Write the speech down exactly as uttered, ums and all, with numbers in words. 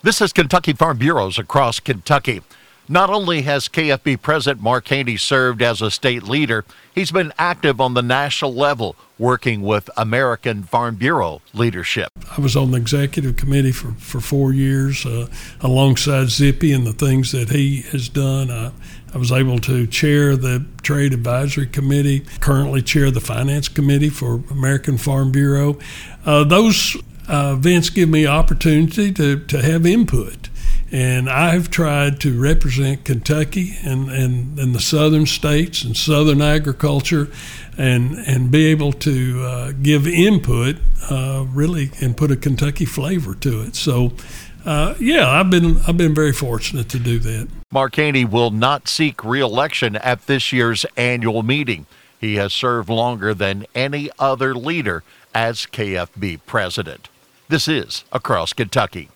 This is Kentucky Farm Bureaus across Kentucky. Not only has K F B President Mark Haney served as a state leader, he's been active on the national level, working with American Farm Bureau leadership. I was on the executive committee for, for four years uh, alongside Zippy and the things that he has done. Uh, I was able to chair the Trade Advisory Committee, currently chair the Finance Committee for American Farm Bureau. Uh, those uh, events give me opportunity to, to have input. And I've tried to represent Kentucky and, and, and the southern states and southern agriculture and and be able to uh, give input uh, really and put a Kentucky flavor to it. So, uh, yeah, I've been I've been very fortunate to do that. Mark Haney will not seek re-election at this year's annual meeting. He has served longer than any other leader as K F B president. This is Across Kentucky.